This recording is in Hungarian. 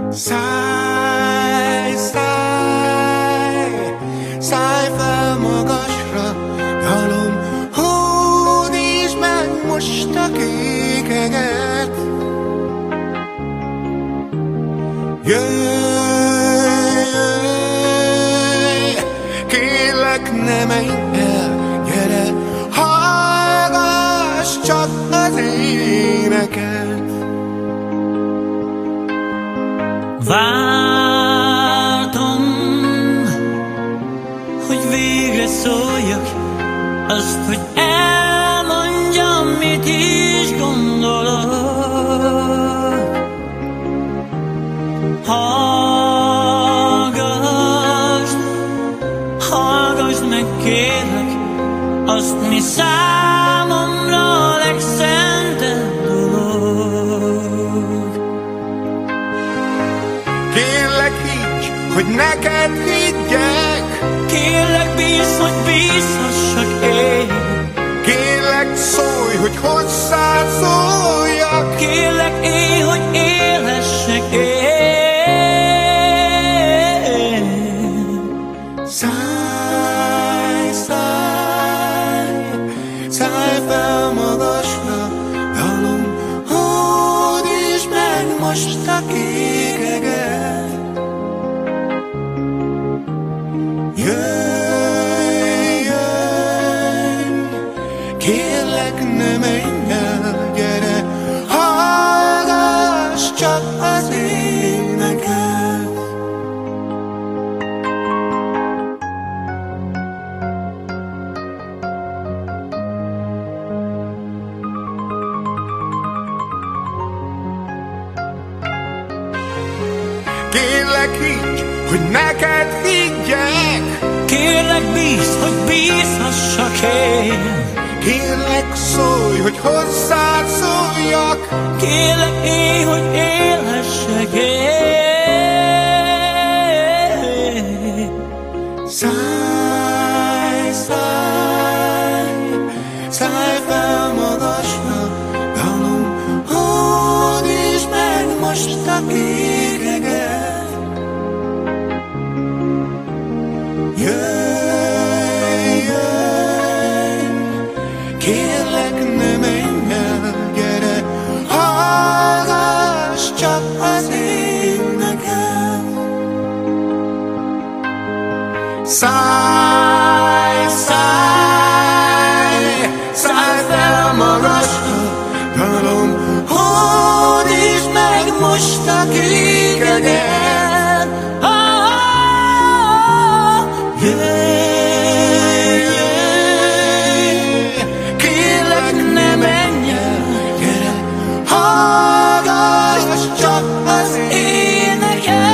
Szállj, szállj, szállj fel magasra, dalom, hódítsd meg most a kékeget. Jöjj, jöjj, kérlek ne menj el, gyere, hallgass csak az éneket. Vártam, hogy végre szóljak, azt, hogy elmondjam, mit is gondolok. Hallgassd meg, kérlek, azt, mi számomra a legszentebb dolog. Kérlek higgy, hogy neked higgyek. Kérlek bízz, hogy bízhassak én. Kérlek szólj, hogy hozzád szóljak. Kérlek élj, hogy élhessek én. Szállj, szállj, szállj fel magasra, dalom, hódítsd meg most a kékeget. Jöjj, jöjj, kérlek ne menj el, gyere, hallgass csak az éneket. Kérlek higgy, hogy neked higgyek. Kérlek bízz, hogy bízhassak én. Kérlek szólj, hogy hozzád szóljak. Kérlek élj, hogy élhessek én. Szállj, szállj, szállj fel magasra, dalom, hódítsd meg most a kékeget. Jöjj, jöjj, kérlek ne menj el, gyere, hallgass csak az éneket. Szállj, szállj, szállj fel magasra, dalom, hódítsd meg most a kékeget. Jöjj, jöjj, kérlek ne menj el, gyere, hallgass csak az éneket.